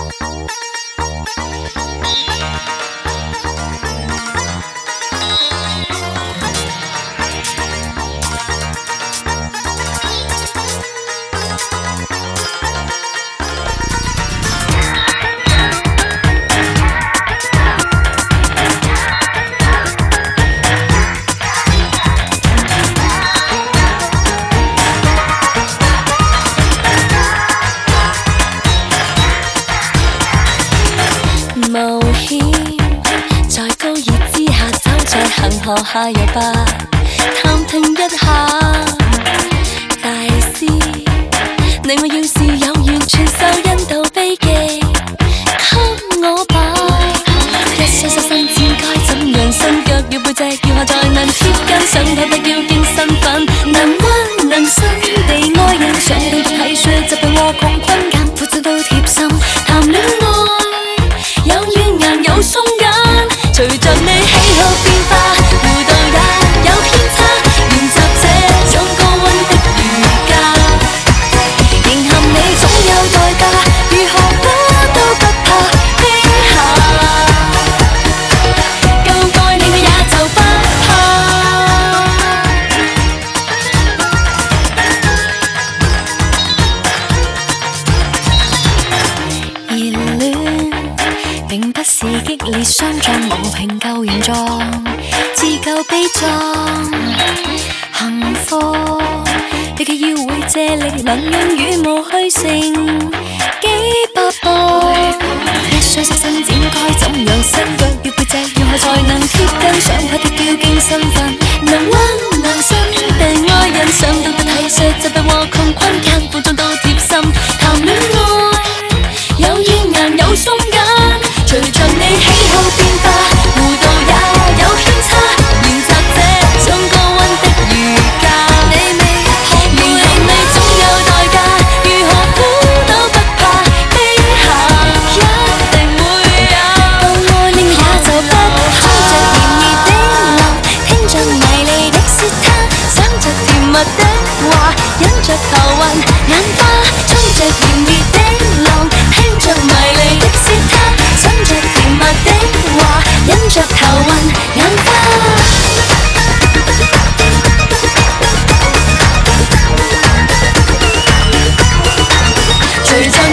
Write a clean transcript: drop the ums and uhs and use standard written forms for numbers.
冒險在高熱之下，走在恒河下游吧，探聽一下大師。你我要是有緣傳授印度秘技，給我吧。一雙手伸展該怎樣？伸腳要背脊要下才能貼近，想睇得要見身份，能屈能伸地愛人，想到的體恤疾病和窮困間，負責都貼心談戀愛。有軟硬有鬆緊，隨着你喜好變化，互動也有偏差，練習這種高溫的瑜伽，迎合你總有代價，如何苦都不怕披下，夠愛你我也就不怕。熱戀並不是激烈相撞，無評舊形狀，自救悲壯。幸福你嘅要會借力，能用羽毛去成幾百步。一雙手伸展該怎樣？伸腳要背脊要下才能貼近，想拍的要經身份，能屈能伸地愛人，想到的體恤疾病和窮困間，負重都貼心談戀愛，有軟硬有鬆緊。隨着你喜好變化，弧度也有偏差，練習這種高溫的瑜伽，你未學會，迎合你總有代價，如何苦都不怕披下，一定會有。夠愛你也就不怕，衝着炎熱的浪，聽着迷離的舌他，想着甜蜜的話，忍着頭暈眼花，衝着炎熱的浪，聽着迷離的舌他。想着甜蜜的話，忍着頭暈眼花。隨着